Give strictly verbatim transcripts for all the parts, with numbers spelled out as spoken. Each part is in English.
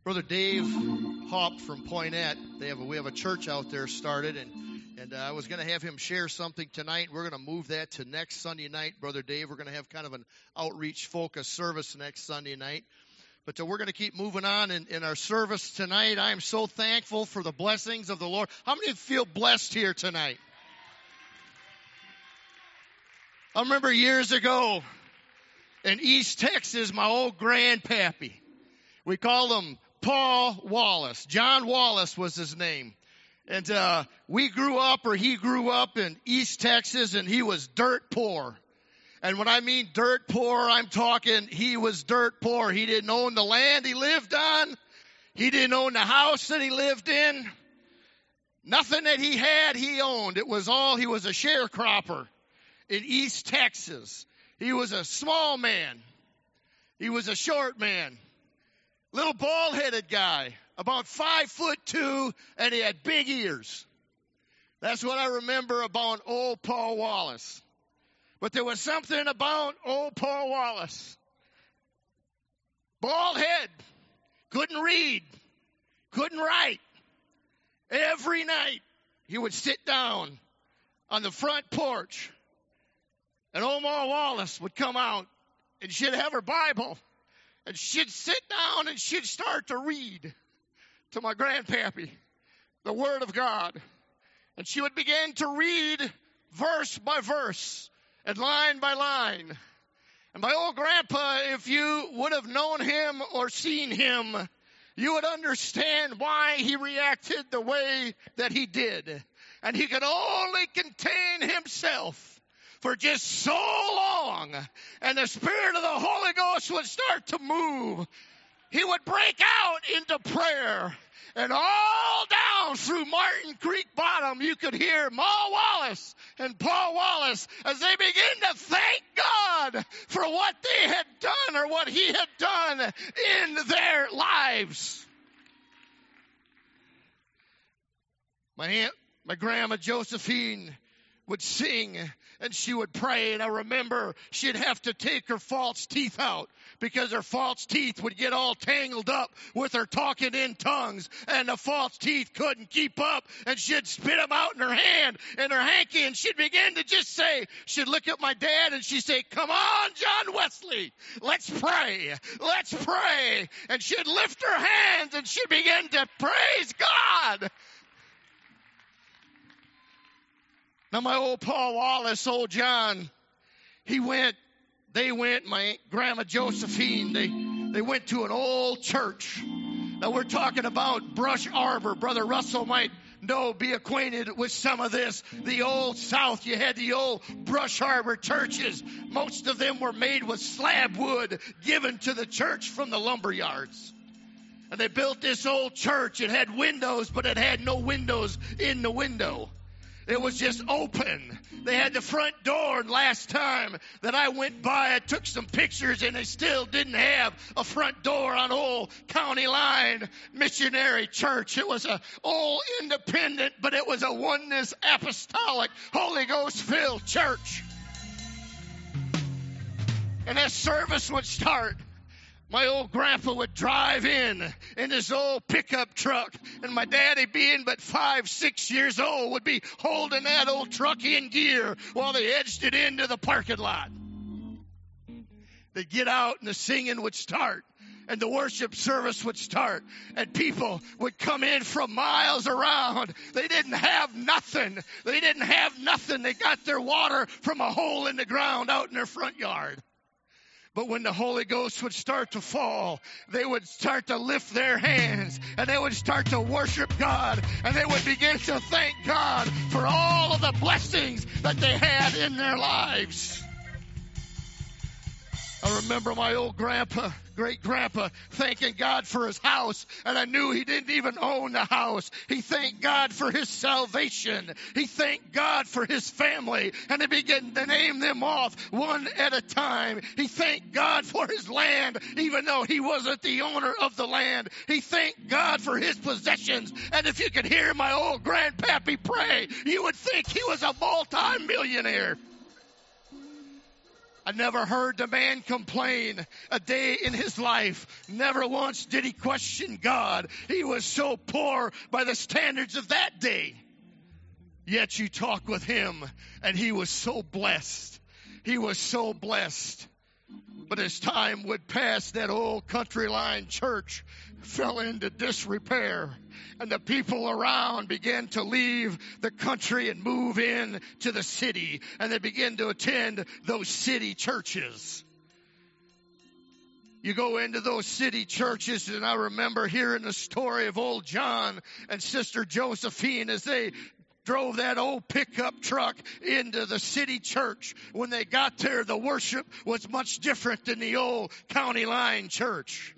Brother Dave Hopp from Poinette, they have a, we have a church out there started, and and uh, I was going to have him share something tonight. We're going to move that to next Sunday night, Brother Dave. We're going to have kind of an outreach focus service next Sunday night. But uh, we're going to keep moving on in, in our service tonight. I am so thankful for the blessings of the Lord. How many feel blessed here tonight? I remember years ago in East Texas, my old grandpappy, we called him Paul Wallace. John Wallace was his name. And uh, we grew up, or he grew up in East Texas, and he was dirt poor. And when I mean dirt poor, I'm talking he was dirt poor. He didn't own the land he lived on. He didn't own the house that he lived in. Nothing that he had, he owned. It was all, he was a sharecropper in East Texas. He was a small man. He was a short man. Little bald-headed guy, about five foot two, and he had big ears. That's what I remember about old Paul Wallace. But there was something about old Paul Wallace. Bald head, couldn't read, couldn't write. Every night he would sit down on the front porch, and old Ma Wallace would come out, and she'd have her Bible, and she'd sit down and she'd start to read to my grandpappy the Word of God. And she would begin to read verse by verse and line by line. And my old grandpa, if you would have known him or seen him, you would understand why he reacted the way that he did. And he could only contain himself for just so long, and the Spirit of the Holy Ghost would start to move. He would break out into prayer, and all down through Martin Creek Bottom, you could hear Ma Wallace and Paul Wallace as they begin to thank God for what they had done or what he had done in their lives. My aunt, my grandma Josephine would sing, and she would pray, and I remember she'd have to take her false teeth out because her false teeth would get all tangled up with her talking in tongues, and the false teeth couldn't keep up, and she'd spit them out in her hand, in her hanky, and she'd begin to just say, she'd look at my dad, and she'd say, "Come on, John Wesley, let's pray, let's pray," and she'd lift her hands, and she'd begin to praise God. Now, my old Paul Wallace, old John, he went, they went, my grandma Josephine, they, they went to an old church. Now, we're talking about Brush Arbor. Brother Russell might know, be acquainted with some of this. The old South, you had the old Brush Arbor churches. Most of them were made with slab wood given to the church from the lumber yards. And they built this old church. It had windows, but it had no windows in the window. It was just open. They had the front door, and last time that I went by, I took some pictures, and they still didn't have a front door on Old County Line Missionary Church. It was a old independent, but it was a oneness apostolic, Holy Ghost-filled church. And as service would start, my old grandpa would drive in in his old pickup truck, and my daddy, being but five, six years old, would be holding that old truck in gear while they edged it into the parking lot. They'd get out, and the singing would start, and the worship service would start, and people would come in from miles around. They didn't have nothing. They didn't have nothing. They got their water from a hole in the ground out in their front yard. But when the Holy Ghost would start to fall, they would start to lift their hands, and they would start to worship God, and they would begin to thank God for all of the blessings that they had in their lives. I remember my old grandpa, great grandpa, thanking God for his house, and I knew he didn't even own the house. He thanked God for his salvation. He thanked God for his family, and he began to name them off one at a time. He thanked God for his land, even though he wasn't the owner of the land. He thanked God for his possessions, and if you could hear my old grandpappy pray, you would think he was a multi-millionaire. I never heard the man complain a day in his life. Never once did he question God. He was so poor by the standards of that day. Yet you talk with him, and he was so blessed. He was so blessed. But as time would pass, that old country line church fell into disrepair. And the people around began to leave the country and move in to the city. And they began to attend those city churches. You go into those city churches, and I remember hearing the story of old John and Sister Josephine as they drove that old pickup truck into the city church. When they got there, the worship was much different than the old county line church.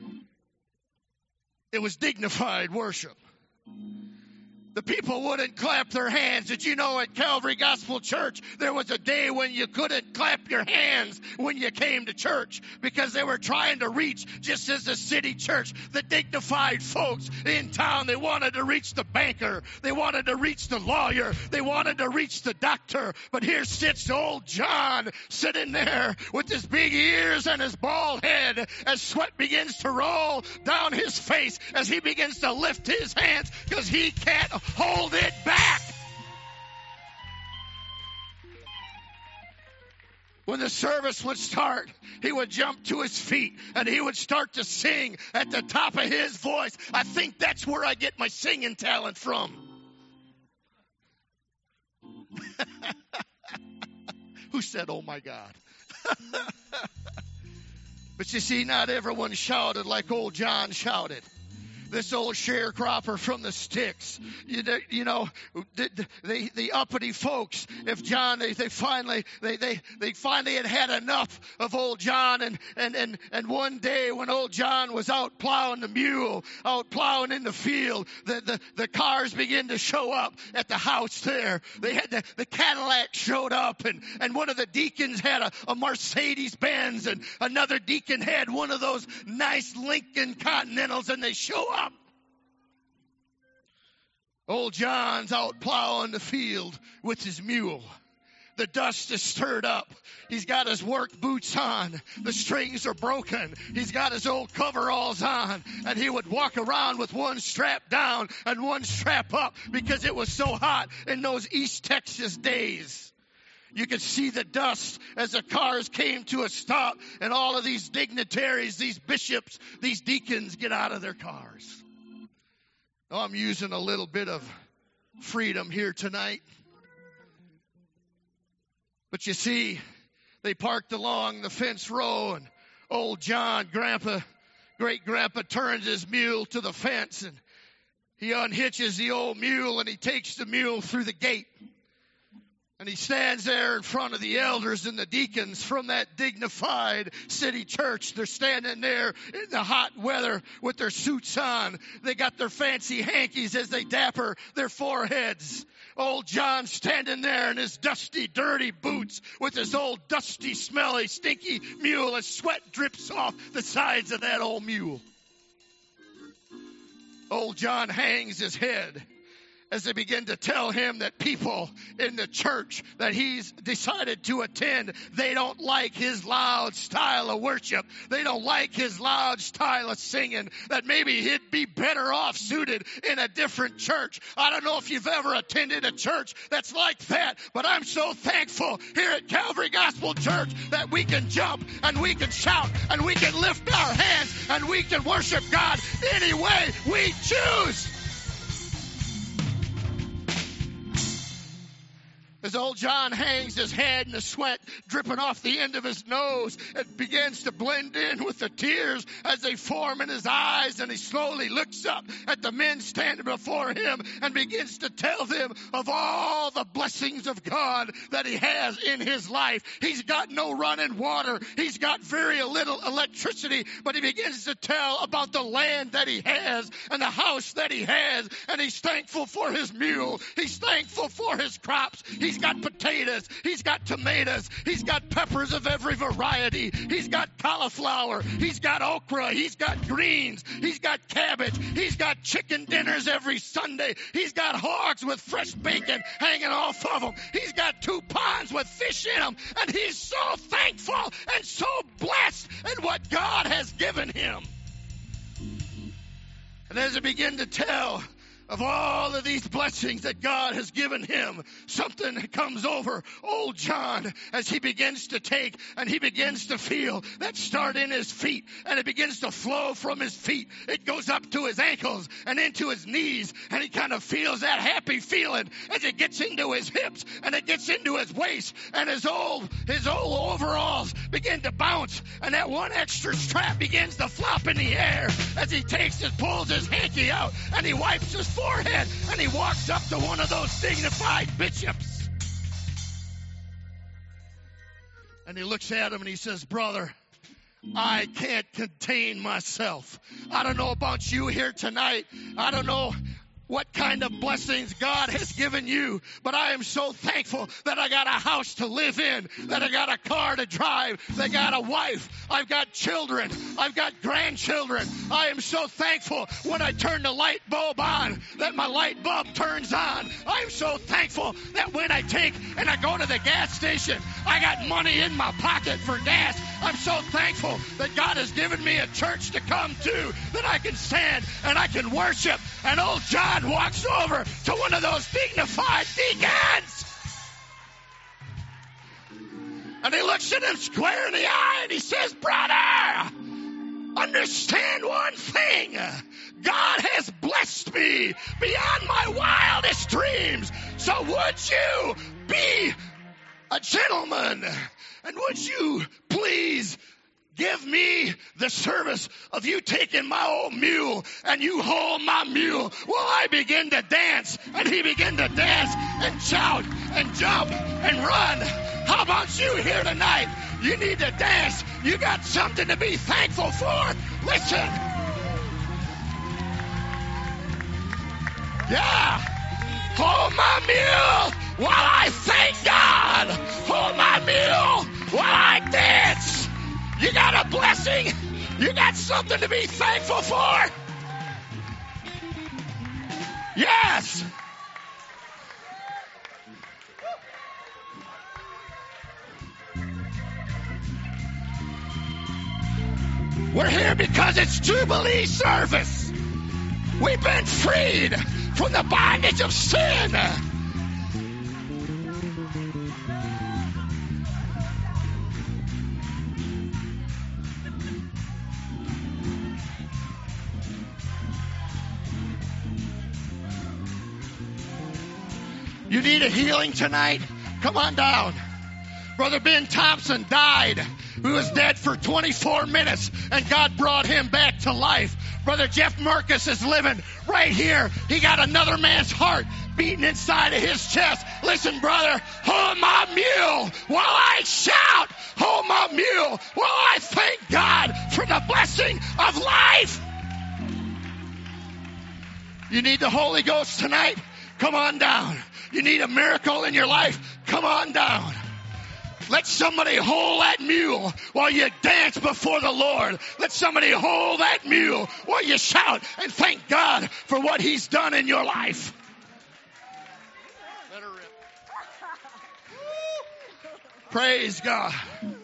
It was dignified worship. The people wouldn't clap their hands. Did you know at Calvary Gospel Church, there was a day when you couldn't clap your hands when you came to church because they were trying to reach, just as the city church, the dignified folks in town. They wanted to reach the banker. They wanted to reach the lawyer. They wanted to reach the doctor. But here sits old John sitting there with his big ears and his bald head as sweat begins to roll down his face as he begins to lift his hands because he can't hold it back. When the service would start, he would jump to his feet and he would start to sing at the top of his voice. I think that's where I get my singing talent from. Who said, oh my God? But you see, not everyone shouted like old John shouted. This old sharecropper from the sticks, you, you know, the, the, the uppity folks. If John, they, they finally, they, they, they finally had had enough of old John, and, and, and, and one day when old John was out plowing the mule, out plowing in the field, the, the, the cars began to show up at the house there. They had the, the Cadillac showed up, and, and one of the deacons had a, a Mercedes Benz, and another deacon had one of those nice Lincoln Continentals, and they show up. Old John's out plowing the field with his mule. The dust is stirred up. He's got his work boots on. The strings are broken. He's got his old coveralls on. And he would walk around with one strap down and one strap up because it was so hot in those East Texas days. You could see the dust as the cars came to a stop, and all of these dignitaries, these bishops, these deacons get out of their cars. Oh, I'm using a little bit of freedom here tonight. But you see, they parked along the fence row, and old John, grandpa, great-grandpa, turns his mule to the fence, and he unhitches the old mule, and he takes the mule through the gate. And he stands there in front of the elders and the deacons from that dignified city church. They're standing there in the hot weather with their suits on. They got their fancy hankies as they dapper their foreheads. Old John standing there in his dusty, dirty boots with his old dusty, smelly, stinky mule as sweat drips off the sides of that old mule. Old John hangs his head as they begin to tell him that people in the church that he's decided to attend, they don't like his loud style of worship. They don't like his loud style of singing, that maybe he'd be better off suited in a different church. I don't know if you've ever attended a church that's like that, but I'm so thankful here at Calvary Gospel Church that we can jump and we can shout and we can lift our hands and we can worship God any way we choose. As old John hangs his head and the sweat dripping off the end of his nose, it begins to blend in with the tears as they form in his eyes, and he slowly looks up at the men standing before him and begins to tell them of all the blessings of God that he has in his life. He's got no running water. He's got very little electricity, but he begins to tell about the land that he has and the house that he has, and he's thankful for his mule. He's thankful for his crops. He's got potatoes. He's got tomatoes. He's got peppers of every variety. He's got cauliflower. He's got okra. He's got greens. He's got cabbage. He's He's got chicken dinners every Sunday. He's got hogs with fresh bacon hanging off of them. He's got two ponds with fish in them. And he's so thankful and so blessed in what God has given him. And as I begin to tell of all of these blessings that God has given him, something comes over old John as he begins to take and he begins to feel that start in his feet, and it begins to flow from his feet. It goes up to his ankles and into his knees, and he kind of feels that happy feeling as it gets into his hips and it gets into his waist, and his old his old overalls begin to bounce, and that one extra strap begins to flop in the air as he takes and pulls his hanky out and he wipes his forehead, and he walks up to one of those dignified bishops. And he looks at him and he says, "Brother, I can't contain myself. I don't know about you here tonight. I don't know what kind of blessings God has given you, but I am so thankful that I got a house to live in, that I got a car to drive, that I got a wife, I've got children, I've got grandchildren. I am so thankful when I turn the light bulb on, that my light bulb turns on. I'm so thankful that when I take and I go to the gas station, I got money in my pocket for gas. I'm so thankful that God has given me a church to come to, that I can stand and I can worship." And old John walks over to one of those dignified deacons, and he looks at him square in the eye and he says, "Brother, understand one thing. God has blessed me beyond my wildest dreams. So would you be a gentleman, and would you please give me the service of you taking my old mule and you hold my mule while I begin to dance?" And he began to dance and shout and jump and run. How about you here tonight? You need to dance. You got something to be thankful for. Listen. Yeah. Hold my mule while I thank God. Hold my mule while I dance. You got a blessing. You got something to be thankful for. Yes. We're here because it's Jubilee service. We've been freed from the bondage of sin. You need a healing tonight? Come on down. Brother Ben Thompson died. He was dead for twenty-four minutes, and God brought him back to life. Brother Jeff Marcus is living right here. He got another man's heart beating inside of his chest. Listen, brother, hold my mule while I shout. Hold my mule while I thank God for the blessing of life. You need the Holy Ghost tonight? Come on down. You need a miracle in your life? Come on down. Let somebody hold that mule while you dance before the Lord. Let somebody hold that mule while you shout and thank God for what He's done in your life. Praise God.